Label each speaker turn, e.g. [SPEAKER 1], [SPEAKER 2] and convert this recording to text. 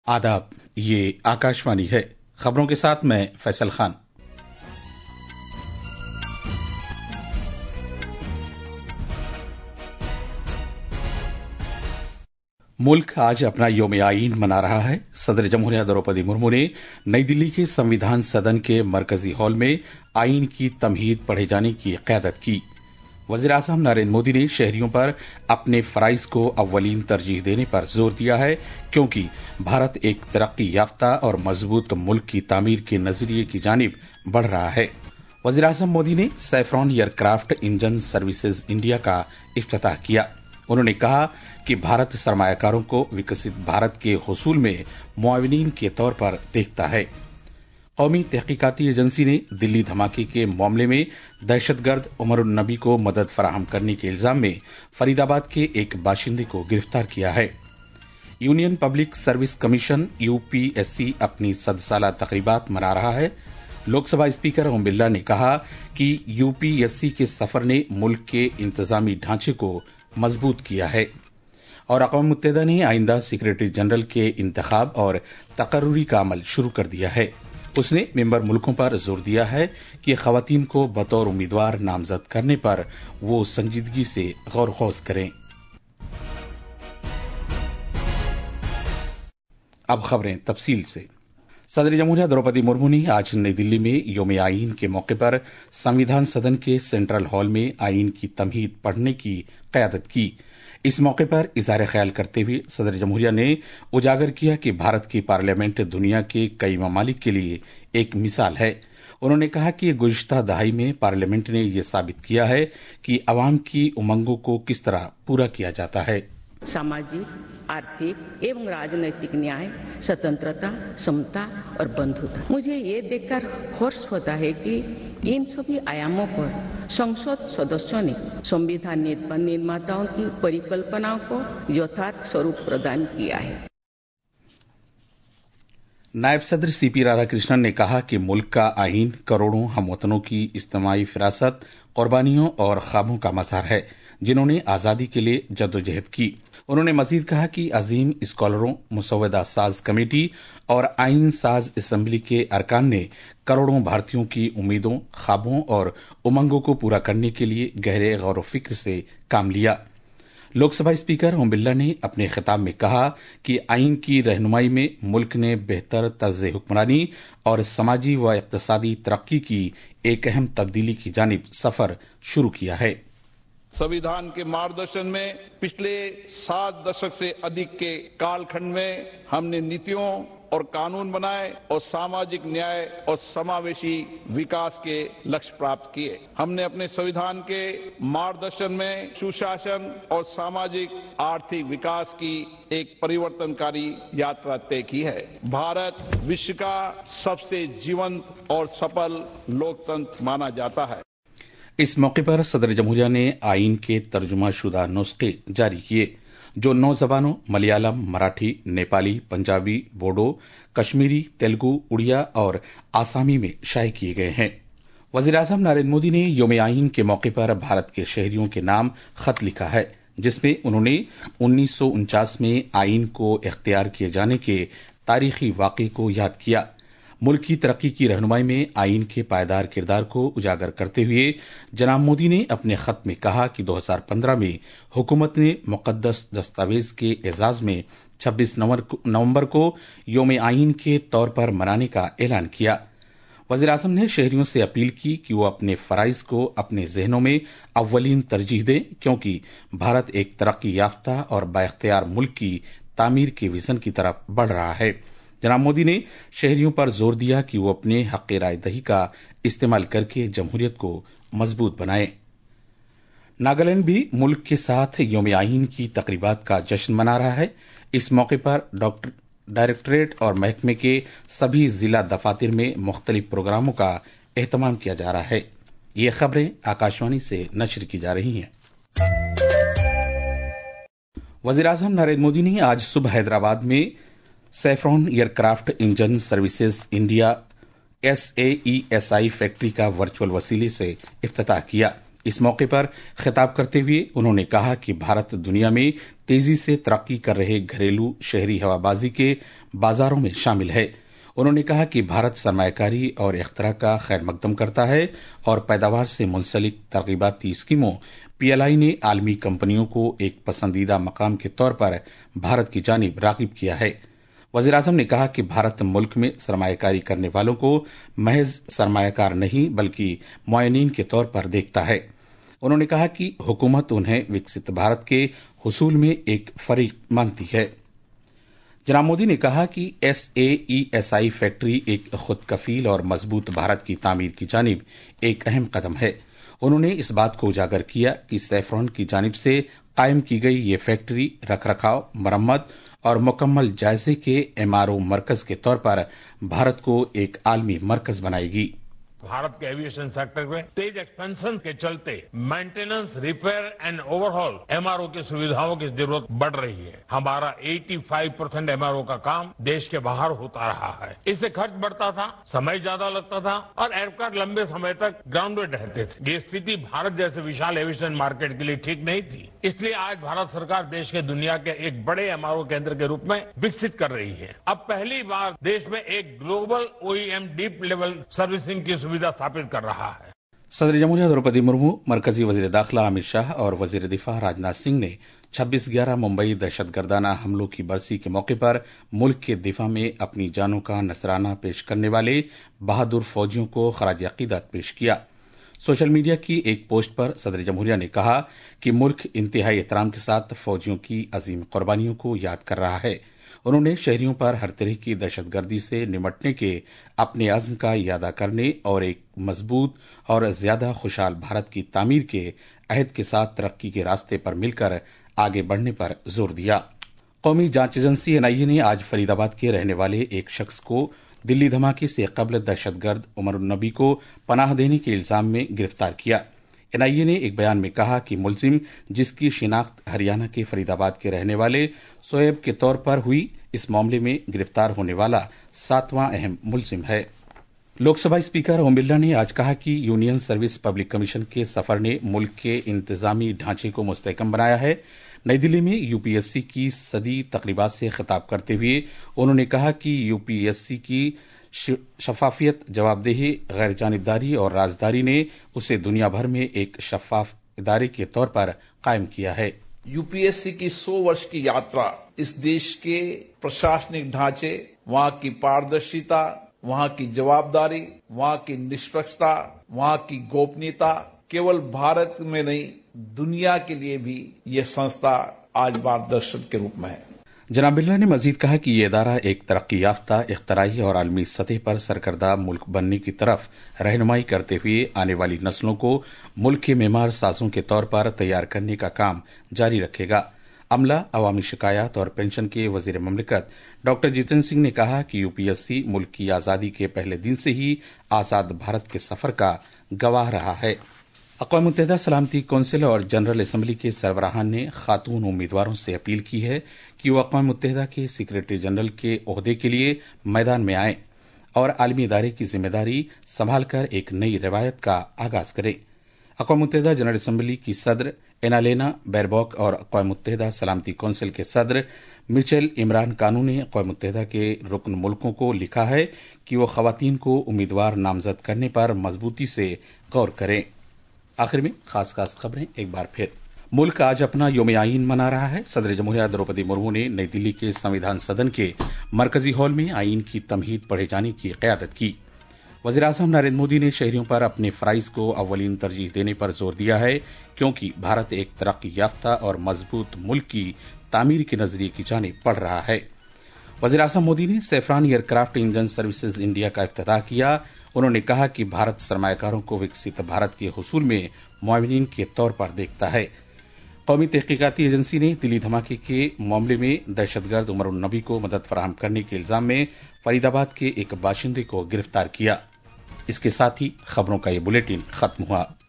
[SPEAKER 1] आदाब, ये आकाशवाणी है। खबरों के साथ मैं फैसल खान। मुल्क आज अपना यौम आईन मना रहा है। सदर जमहूरिया द्रौपदी मुर्मू ने नई दिल्ली के संविधान सदन के मरकजी हॉल में आईन की तमहीद पढ़े जाने की क़यादत की। वज़ीर आज़म नरेंद्र मोदी ने शहरियों पर अपने फराइज को अव्वलीन तरजीह देने पर जोर दिया है, क्योंकि भारत एक तरक्की याफ्ता और मजबूत मुल्क की तामीर के नजरिए की जानिब बढ़ रहा है। वज़ीर आज़म मोदी ने Safran aircraft engine services India का इफ्तिताह किया। उन्होंने कहा कि भारत सरमायाकारों को विकसित भारत के हुसूल में मुआविनीन के तौर पर देखता है। कौमी तहकीकाती एजेंसी ने दिल्ली धमाके के मामले में दहशतगर्द उमरुन नबी को मदद फराहम करने के इल्जाम में फरीदाबाद के एक बाशिंदे को गिरफ्तार किया है। Union Public Service Commission UPSC अपनी 100 साला तकरीबात मना रहा है। लोकसभा स्पीकर ओम बिरला ने कहा कि यूपीएससी के सफर ने मुल्क के इंतजामी ढांचे को मजबूत किया है और अक़वाम मुत्तहिदा ने आइंदा सेक्रेटरी जनरल के इंतखाब और तकर्रुरी का अमल शुरू कर दिया है। उसने मेंबर मुल्कों पर जोर दिया है कि खवातीन को बतौर उम्मीदवार नामजद करने पर वो संजीदगी से गौर खौज करें। अब खबरें तफसील से। सदर जमहूरिया द्रौपदी मुर्मू ने आज नई दिल्ली में यौम आईन के मौके पर संविधान सदन के सेंट्रल हॉल में आईन की तमहीद पढ़ने की क़यादत की। इस मौके पर इज़हार ख्याल करते हुए सदर जमहूरिया ने उजागर किया कि भारत की पार्लियामेंट दुनिया के कई ममालिक के लिए एक मिसाल है। उन्होंने कहा कि गुज़िश्ता दहाई में पार्लियामेंट ने यह साबित किया है कि अवाम की उमंगों को किस तरह पूरा किया जाता है।
[SPEAKER 2] सामाजिक, आर्थिक एवं राजनैतिक न्याय, स्वतंत्रता, समता और बंधुता। मुझे ये देखकर हर्ष होता है कि इन सभी आयामों पर संसद सदस्यों ने संविधान निर्माताओं की परिकल्पनाओं को यथार्थ स्वरूप प्रदान किया है।
[SPEAKER 1] नायब सदर सीपी राधाकृष्णन ने कहा कि मुल्क का आईन करोड़ों हमवतनों की इज्तिमाई फिरासत, कुर्बानियों और ख्वाबों का मज़हर है, जिन्होंने आज़ादी के लिए जद्दोजहद की। उन्होंने मजीद कहा कि अजीम स्कॉलरों, मुसव्वदा साज कमेटी और आईन साज असम्बली के अरकान ने करोड़ों भारतीयों की उम्मीदों, ख्वाबों और उमंगों को पूरा करने के लिए गहरे गौर व फिक्र से काम लिया। लोकसभा स्पीकर ओम बिरला ने अपने खिताब में कहा कि आईन की रहनुमाई में मुल्क ने बेहतर तर्ज हुक्मरानी और समाजी व इक़्तिसादी तरक्की की एक अहम तब्दीली की जानिब सफर शुरू किया है।
[SPEAKER 3] संविधान के मार्गदर्शन में पिछले 7 दशक से अधिक के कालखंड में हमने नीतियों और कानून बनाए और सामाजिक न्याय और समावेशी विकास के लक्ष्य प्राप्त किए। हमने अपने संविधान के मार्गदर्शन में सुशासन और सामाजिक आर्थिक विकास की एक परिवर्तनकारी यात्रा तय की है। भारत विश्व का सबसे जीवंत और सफल लोकतंत्र माना जाता है।
[SPEAKER 1] इस मौके पर सदर जमहूरिया ने आईन के तर्जुमा शुदा नुस्खे जारी किए, जो 9 ज़बानों मलयालम, मराठी, नेपाली, पंजाबी, बोडो, कश्मीरी, तेलुगु, उड़िया और आसामी में शाये किए गए हैं। वज़ीर आज़म नरेंद्र मोदी ने यौम आईन के मौके पर भारत के शहरियों के नाम खत लिखा है, जिसमें उन्होंने 1949 में आईन को इख्तियार किए जाने के तारीखी वाक़े को याद किया। मुल्क की तरक्की की रहनुमाई में आईन के पायदार किरदार को उजागर करते हुए जनाब मोदी ने अपने खत में कहा कि 2015 में हुकूमत ने मुकद्दस दस्तावेज के एजाज में 26 नवंबर को यौम आईन के तौर पर मनाने का ऐलान किया। वज़ीर आज़म ने शहरियों से अपील की कि वो अपने फराइज को अपने जहनों में अव्वलीन तरजीह दें, क्योंकि भारत एक तरक्की याफ्ता और बाइख्तियार मुल्क की तामीर के विजन की तरफ बढ़ रहा है। जनाब मोदी ने शहरियों पर जोर दिया कि वो अपने हक़ राय दही का इस्तेमाल करके जमहूरियत को मजबूत बनाएं। नागालैंड भी मुल्क के साथ यौम आईन की तकरीबात का जश्न मना रहा है। इस मौके पर डायरेक्टरेट और महकमे के सभी जिला दफातर में मुख्तलिफ प्रोग्रामों का एहतमाम किया जा रहा है। ये खबरें आकाशवाणी से नशर की जा रही हैं। वज़ीर आज़म नरेंद्र मोदी ने आज सुबह हैदराबाद में Safran aircraft engine services India SAESI factory का वर्चुअल वसीले से इफ्तिताह किया। इस मौके पर खिताब करते हुए उन्होंने कहा कि भारत दुनिया में तेजी से तरक्की कर रहे घरेलू शहरी हवाबाजी के बाजारों में शामिल है। उन्होंने कहा कि भारत सरमाया कारी और इख्तरा का खैर मकदम करता है और पैदावार से मुंसलिक तरगीबाती स्कीमों पीएलआई ने आलमी कंपनियों को एक पसंदीदा मकाम के तौर पर भारत की जानिब राग़िब किया है। वज़ीर-ए-आज़म ने कहा कि भारत मुल्क में सरमायाकारी करने वालों को महज सरमायाकार नहीं बल्कि मुआयनीन के तौर पर देखता है। उन्होंने कहा कि हुकूमत उन्हें विकसित भारत के हुसूल में एक फरीक मानती है। जनाब मोदी ने कहा कि SAESI फैक्ट्री एक खुद कफील और मजबूत भारत की तामीर की जानिब एक अहम कदम है। उन्होंने इस बात को उजागर किया कि सैफरॉन की जानिब से कायम की गई ये फैक्ट्री रखरखाव, मरम्मत और मुकम्मल जायजे के MRO मरकज के तौर पर भारत को एक आलमी मरकज बनाएगी।
[SPEAKER 4] भारत के एविएशन सेक्टर में तेज एक्सपेंशन के चलते maintenance, repair and overhaul MRO की सुविधाओं की जरूरत बढ़ रही है। हमारा 85% MRO का काम देश के बाहर होता रहा है। इससे खर्च बढ़ता था, समय ज्यादा लगता था और एयरक्राफ्ट लंबे समय तक ग्राउंडेड रहते थे। ये स्थिति भारत जैसे विशाल एविएशन मार्केट के लिए ठीक नहीं थी। इसलिए आज भारत सरकार देश के दुनिया के एक बड़े MRO केंद्र के रूप में विकसित कर रही है। अब पहली बार देश में एक global OEM deep level servicing की सुविधा स्थापित कर रहा है।
[SPEAKER 1] सदर जमहूरिया द्रौपदी मुर्मू, मरकजी वजीर दाखिला अमित शाह और वजीर दिफा राजनाथ सिंह ने 26/11 मुंबई दहशतगर्दाना हमलों की बरसी के मौके पर मुल्क के दिफा में अपनी जानों का नजराना पेश करने वाले बहादुर फौजियों को खराज अकीदत पेश किया। सोशल मीडिया की एक पोस्ट पर सदर जमहूरिया ने कहा कि मुल्क इंतहाई एहतराम के साथ फौजियों की अजीम कुर्बानियों को याद कर रहा है। उन्होंने शहरियों पर हर तरह की दहशतगर्दी से निमटने के अपने आज़म का इरादा करने और एक मजबूत और ज्यादा खुशहाल भारत की तामीर के अहद के साथ तरक्की के रास्ते पर मिलकर आगे बढ़ने पर जोर दिया। कौमी जांच एजेंसी NIA ने आज फरीदाबाद के रहने वाले एक शख्स को दिल्ली धमाके से कबल दहशतगर्द उमर नबी को पनाह देने के इल्जाम में गिरफ्तार किया। NIA ने एक बयान में कहा कि मुलजिम, जिसकी शिनाख्त हरियाणा के फरीदाबाद के रहने वाले शोएब के तौर पर हुई, इस मामले में गिरफ्तार होने वाला 7वां अहम मुलजिम है। लोकसभा स्पीकर ओम बिरला ने आज कहा कि यूनियन सर्विस पब्लिक कमीशन के सफर ने मुल्क के इंतजामी ढांचे को मुस्तहकम बनाया है। नई दिल्ली में UPSC की सदी तकरीबात से खिताब करते हुए उन्होंने कहा कि UPSC की शफाफियत, जवाबदेही, गैर जानिबदारी और राजदारी ने उसे दुनिया भर में एक शफाफ इदारे के तौर पर कायम किया है।
[SPEAKER 3] UPSC की 100 वर्ष की यात्रा इस देश के प्रशासनिक ढांचे, वहां की पारदर्शिता, वहां की जवाबदारी, वहां की निष्पक्षता, वहां की गोपनीयता, केवल भारत में नहीं दुनिया के लिए भी यह संस्था आज मार्गदर्शक के रूप में है।
[SPEAKER 1] जनाब बिरला ने मजीद कहा कि यह इदारा एक तरक्की याफ्ता, इख्तराई और आलमी सतह पर सरकर्दा मुल्क बनने की तरफ रहनुमाई करते हुए आने वाली नस्लों को मुल्क के मेमार साजों के तौर पर तैयार करने का काम जारी रखेगा। अमला, अवामी शिकायत और पेंशन के वजीर ममलिकत डॉक्टर जितेंद्र सिंह ने कहा कि UPSC मुल्क की आजादी के पहले दिन से ही आजाद भारत के सफर का गवाह रहा है। अक़वाम मुत्तहिदा सलामती कौंसिल और जनरल असम्बली के सरबराहान ने खातून उम्मीदवारों से अपील की है कि वो अक़वाम मुत्तहिदा के सेक्रेटरी जनरल के ओहदे के लिए मैदान में आएं और आलमी इदारे की जिम्मेदारी संभालकर एक नई रवायत का आगाज करें। अक़वाम मुत्तहिदा जनरल असम्बली की सदर एनालेना बैरबॉक और अक़वाम मुत्तहिदा सलामती कौंसिल के सदर मिचेल इमरान कानू ने अक़वाम मुत्तहिदा के रुकन मुल्कों को लिखा है कि वो खवातीन को उम्मीदवार नामजद करने पर मजबूती से गौर करें। आखिर में खास खबरें एक बार फिर। मुल्क आज अपना योम आईन मना रहा है। सदर जमहूरिया द्रौपदी मुर्मू ने नई दिल्ली के संविधान सदन के मरकजी हॉल में आईन की तमहीद पढ़े जाने की क़यादत की। वज़ीर-ए-आज़म नरेंद्र मोदी ने शहरियों पर अपने फ़राइज़ को अव्वलीन तरजीह देने पर जोर दिया है, क्योंकि भारत एक तरक्की याफ्ता और मजबूत मुल्क की तामीर के नजरिए की जानिब बढ़ रहा है। वज़ीर-ए-आज़म मोदी ने Safran aircraft engine services India का इफ्तिताह किया। उन्होंने कहा कि भारत सरमायाकारों को विकसित भारत के हुसूल में मुआविनीन के तौर पर देखता है। कौमी तहकीकाती एजेंसी ने दिल्ली धमाके के मामले में दहशतगर्द उमर नबी को मदद फराहम करने के इल्जाम में फरीदाबाद के एक बाशिंदे को गिरफ्तार किया। इसके साथ ही खबरों का ये बुलेटिन खत्म हुआ।